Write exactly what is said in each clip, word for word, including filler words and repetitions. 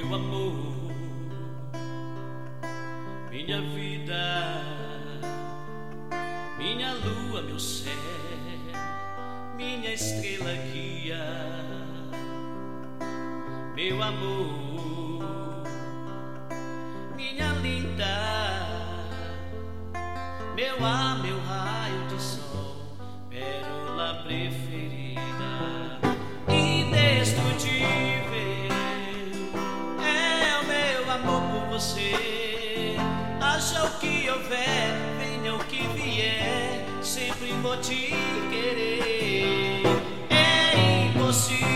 meu amor, minha vida, minha lua, meu céu, minha estrela guia, meu amor, minha linda, meu ar, meu raio de sol, pérola preferida, indestrutível é o meu amor por você. Haja o que houver, venha o que vier, sempre vou te querer. É impossível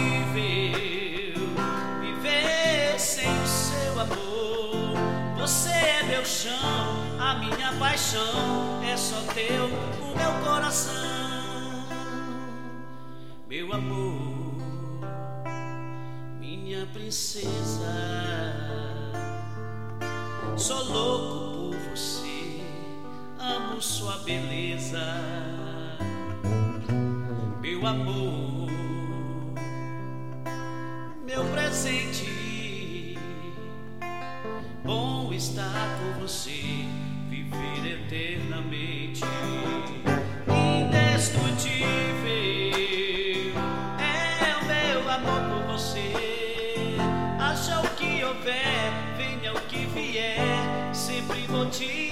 viver sem o seu amor. Você é meu chão, a minha paixão, é só teu o meu coração. Meu amor, minha princesa, sou louco por você, amo sua beleza. Meu amor, meu presente, bom estar com você, viver eternamente. Indestrutível é o meu amor por você. Haja o que houver, venha o que vier, sempre vou te